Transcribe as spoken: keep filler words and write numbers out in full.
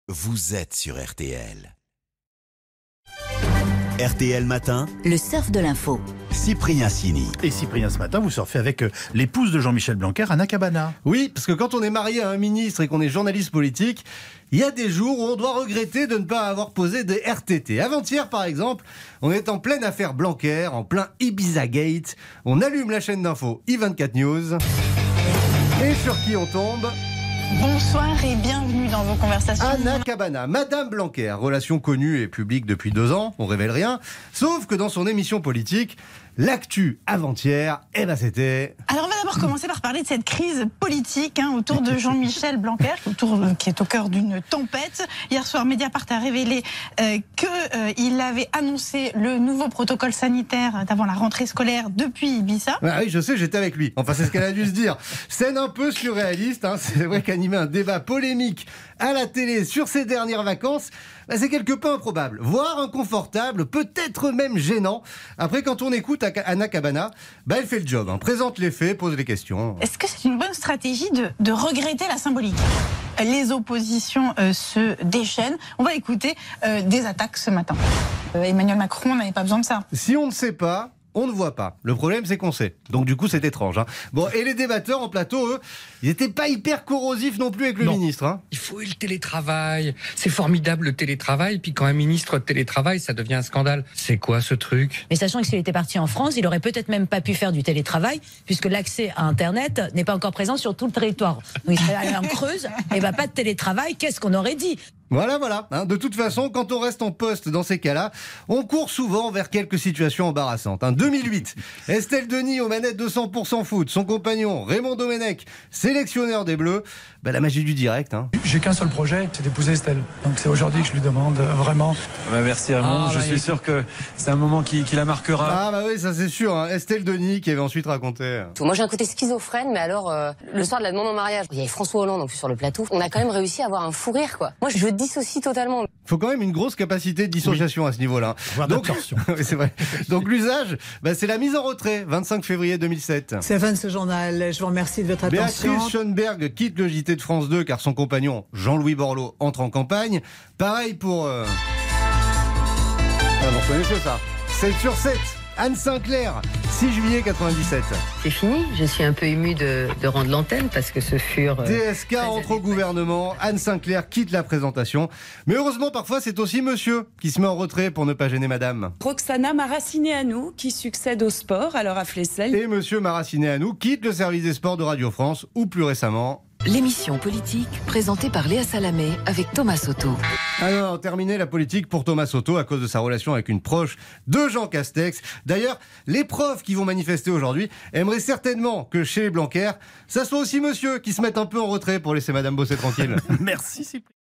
Vous êtes sur R T L. R T L Matin, le surf de l'info. Cyprien Sini. Et Cyprien, ce matin, vous surfez avec euh, l'épouse de Jean-Michel Blanquer, Anna Cabana. Oui, parce que quand on est marié à un ministre et qu'on est journaliste politique, il y a des jours où on doit regretter de ne pas avoir posé de R T T. Avant-hier, par exemple, on est en pleine affaire Blanquer, en plein Ibiza Gate. On allume la chaîne d'info I vingt-quatre News. Et sur qui on tombe ? Bonsoir et bienvenue dans vos conversations. Anna Cabana, Madame Blanquer, relation connue et publique depuis deux ans, on révèle rien, sauf que dans son émission politique, l'actu avant-hier, eh ben c'était... Alors on va d'abord commencer par parler de cette crise politique hein, autour de Jean-Michel Blanquer, autour, qui est au cœur d'une tempête. Hier soir, Mediapart a révélé euh, qu'il euh, avait annoncé le nouveau protocole sanitaire d'avant la rentrée scolaire depuis Ibiza. Ah oui, je sais, j'étais avec lui. Enfin, c'est ce qu'elle a dû se dire. Scène un peu surréaliste, hein. C'est vrai qu'animer un débat polémique à la télé sur ses dernières vacances, bah, c'est quelque peu improbable, voire inconfortable, peut-être même gênant. Après, quand on écoute Anna Cabana, bah, elle fait le job, hein. Présente les faits, pose les questions. Est-ce que c'est une bonne stratégie de, de regretter la symbolique ? Les oppositions euh, se déchaînent. On va écouter euh, des attaques ce matin. Euh, Emmanuel Macron n'avait pas besoin de ça. Si on ne sait pas, on ne voit pas. Le problème, c'est qu'on sait. Donc, du coup, c'est étrange. Hein. Bon, et les débatteurs en plateau, eux, ils n'étaient pas hyper corrosifs non plus avec le non. ministre. Hein. Il faut le télétravail. C'est formidable le télétravail. Puis quand un ministre télétravaille, ça devient un scandale. C'est quoi ce truc ? Mais sachant que s'il était parti en France, il aurait peut-être même pas pu faire du télétravail, puisque l'accès à Internet n'est pas encore présent sur tout le territoire. Donc il serait allé en Creuse, et bah pas de télétravail, qu'est-ce qu'on aurait dit ? Voilà, voilà. Hein, de toute façon, quand on reste en poste dans ces cas-là, on court souvent vers quelques situations embarrassantes. Hein. deux mille huit, Estelle Denis aux manettes de cent pour cent foot, son compagnon Raymond Domenech, sélectionneur des Bleus, bah, la magie du direct. Hein. J'ai qu'un seul projet, c'est d'épouser Estelle. Donc c'est aujourd'hui que je lui demande euh, vraiment. Bah merci Raymond, Ah, je bah, suis il... sûr que c'est un moment qui, qui la marquera. Ah bah oui, ça c'est sûr. Hein. Estelle Denis qui avait ensuite raconté. Moi j'ai un côté schizophrène, mais alors euh, le soir de la demande en mariage, il y avait François Hollande en plus sur le plateau. On a quand même réussi à avoir un fou rire quoi. Moi je dissocie totalement. Il faut quand même une grosse capacité de dissociation oui. à ce niveau-là. Voire Donc, c'est vrai. Donc l'usage, bah, c'est la mise en retrait, vingt-cinq février deux mille sept. C'est la fin de ce journal. Je vous remercie de votre attention. Béatrice Schoenberg quitte le J T de France deux car son compagnon Jean-Louis Borloo entre en campagne. Pareil pour... Euh... Ah, vous reconnaissez ça ? sept sur sept. Anne Sinclair, six juillet quatre-vingt-dix-sept. C'est fini, je suis un peu ému de, de rendre l'antenne parce que ce furent... Euh, T S K entre au gouvernement, Anne Sinclair quitte la présentation. Mais heureusement, parfois, c'est aussi monsieur qui se met en retrait pour ne pas gêner madame. Roxana Maracineanu qui succède au sport, alors à Flessel. Et monsieur Maracineanu quitte le service des sports de Radio France, ou plus récemment... L'émission politique présentée par Léa Salamé avec Thomas Soto. Alors, terminé la politique pour Thomas Soto à cause de sa relation avec une proche de Jean Castex. D'ailleurs, les profs qui vont manifester aujourd'hui aimeraient certainement que chez les Blanquer, ça soit aussi monsieur qui se mette un peu en retrait pour laisser madame bosser tranquille. Merci Cyprien.